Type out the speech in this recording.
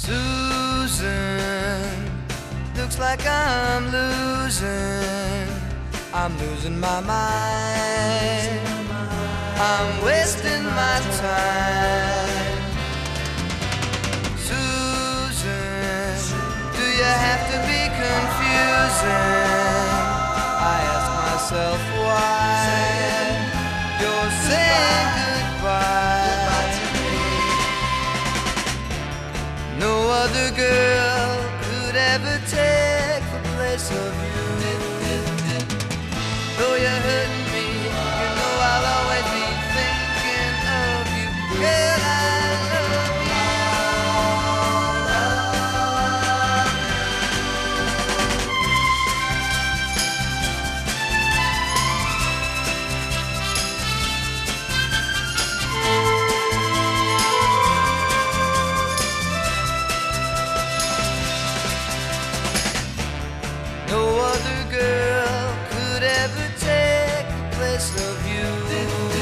Susan, looks like I'm losing my mind. I'm wasting my time. Susan, do you have to be confusing? I ask myself why you're saying goodbye to me. No other girl could ever take the place of you. Though you're hurting me, you know I'll always be thinking of you. Girl, I love you. No other girl could ever take the place of you.